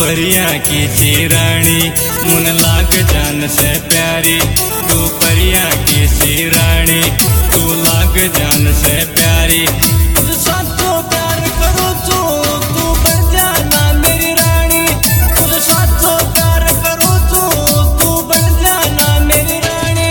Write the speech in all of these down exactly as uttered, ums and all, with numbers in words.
परिया की सी रानी मुन लाग जान से प्यारी। तू परिया की सी रानी तू लाग जान से प्यारी। तुझ साथों प्यार करूं तू तू बन जाना मेरी रानी। तुझ साथों प्यार करूं तू तू बन जाना मेरी रानी।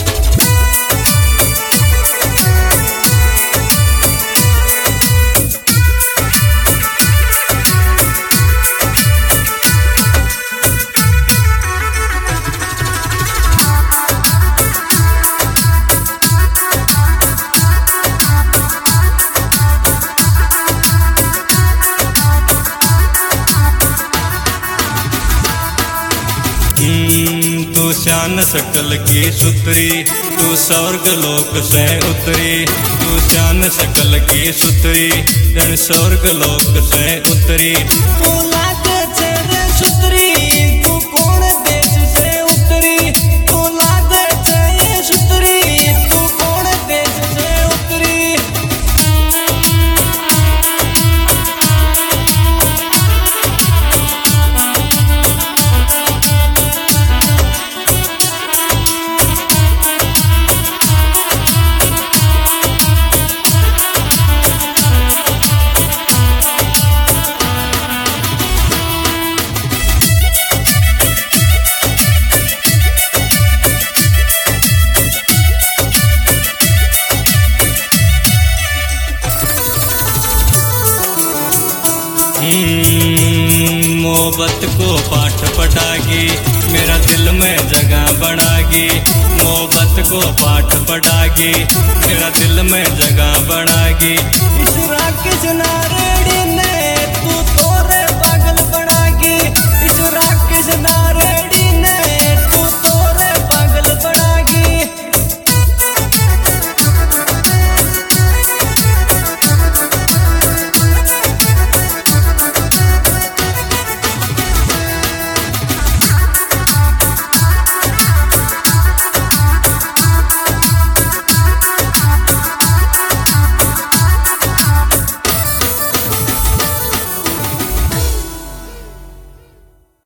तू श्यान सकल की सुतरी तू स्वर्ग लोक से उतरी। तू श्यान सकल की सुतरी तन स्वर्ग लोक से उतरी। तू लागे तेरे सुतरी तू कौन देश से उतरी। तू लागे तेरे सुतरी तू कौन देश से उतरी। मोहब्बत को पाठ पढ़ागी मेरा दिल में जगह बढ़ागी। मोहब्बत को पाठ पढ़ागी मेरा दिल में जगह बढ़ागी। इस रात के नारेड़ी ने तू तोरे पागल बना।